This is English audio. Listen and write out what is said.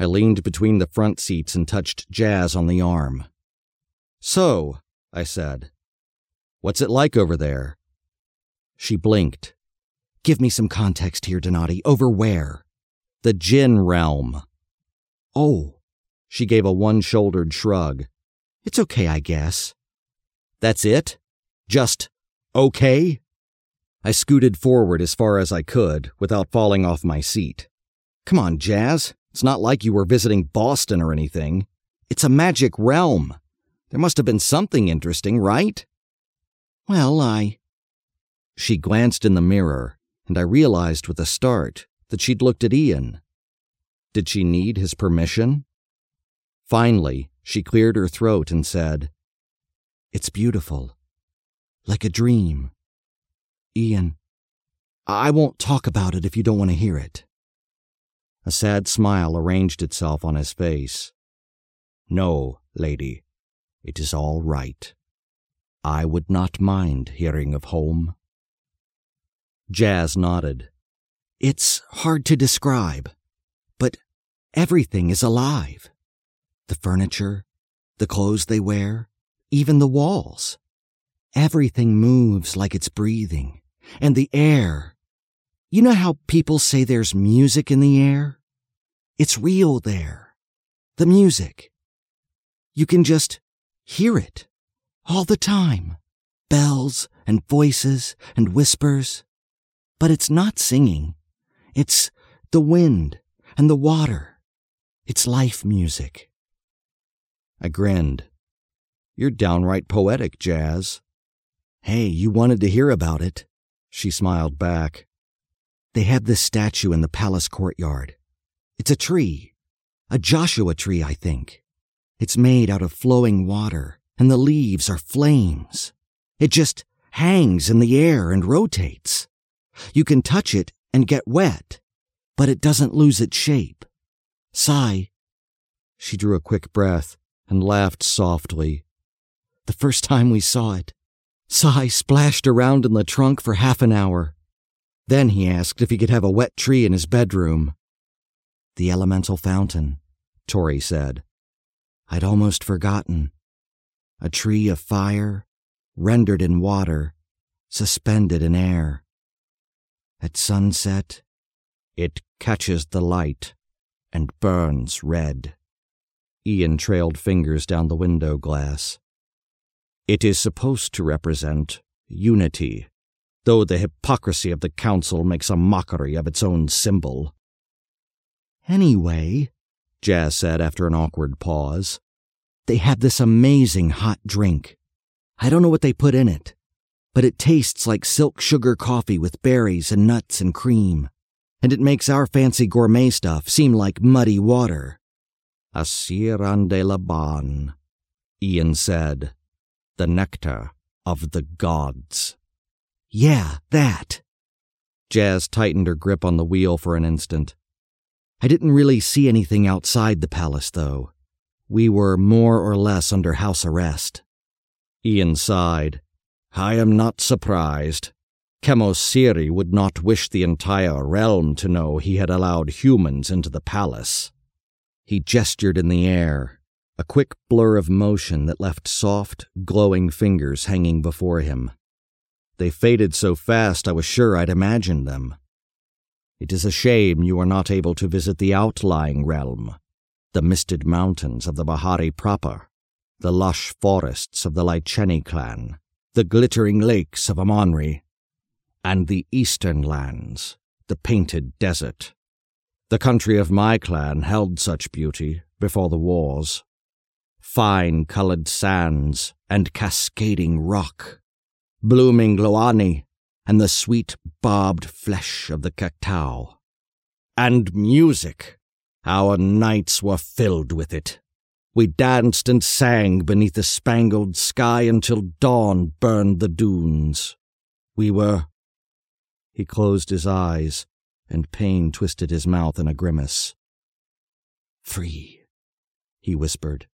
I leaned between the front seats and touched Jazz on the arm. "So," I said, "what's it like over there?" She blinked. "Give me some context here, Donati. Over where?" "The Jinn realm." "Oh." She gave a one-shouldered shrug. "It's okay, I guess." "That's it? Just okay?" I scooted forward as far as I could without falling off my seat. "Come on, Jazz. It's not like you were visiting Boston or anything. It's a magic realm. There must have been something interesting, right?" "Well, She glanced in the mirror, and I realized with a start that she'd looked at Ian. Did she need his permission? Finally, she cleared her throat and said, "It's beautiful. Like a dream. Ian, I won't talk about it if you don't want to hear it." A sad smile arranged itself on his face. "No, lady, it is all right. I would not mind hearing of home." Jazz nodded. "It's hard to describe, but everything is alive. The furniture, the clothes they wear, even the walls. Everything moves like it's breathing. And the air. You know how people say there's music in the air? It's real there. The music. You can just hear it all the time. Bells and voices and whispers. But it's not singing. It's the wind and the water. It's life music." I grinned. "You're downright poetic, Jazz." "Hey, you wanted to hear about it." She smiled back. "They have this statue in the palace courtyard. It's a tree. A Joshua tree, I think. It's made out of flowing water, and the leaves are flames. It just hangs in the air and rotates. You can touch it and get wet, but it doesn't lose its shape. Sigh." She drew a quick breath and laughed softly. "The first time we saw it, Sai splashed around in the trunk for half an hour. Then he asked if he could have a wet tree in his bedroom." "The elemental fountain," Tori said. "I'd almost forgotten. A tree of fire, rendered in water, suspended in air. At sunset, it catches the light and burns red." Ian trailed fingers down the window glass. "It is supposed to represent unity, though the hypocrisy of the council makes a mockery of its own symbol." "Anyway," Jazz said after an awkward pause, "they have this amazing hot drink. I don't know what they put in it, but it tastes like silk sugar coffee with berries and nuts and cream, and it makes our fancy gourmet stuff seem like muddy water." "Asiran de Laban," Ian said. "The nectar of the gods." "Yeah, that." Jazz tightened her grip on the wheel for an instant. "I didn't really see anything outside the palace, though. We were more or less under house arrest." Ian sighed. "I am not surprised. Chemosiri would not wish the entire realm to know he had allowed humans into the palace." He gestured in the air, a quick blur of motion that left soft, glowing fingers hanging before him. They faded so fast I was sure I'd imagined them. "It is a shame you are not able to visit the outlying realm, the misted mountains of the Bahari proper, the lush forests of the Lycheni clan, the glittering lakes of Amonri, and the eastern lands, the painted desert. The country of my clan held such beauty before the wars. Fine-colored sands and cascading rock, blooming gloani, and the sweet barbed flesh of the cacao. And music. Our nights were filled with it. We danced and sang beneath the spangled sky until dawn burned the dunes. We were—" He closed his eyes, and pain twisted his mouth in a grimace. "Free," he whispered.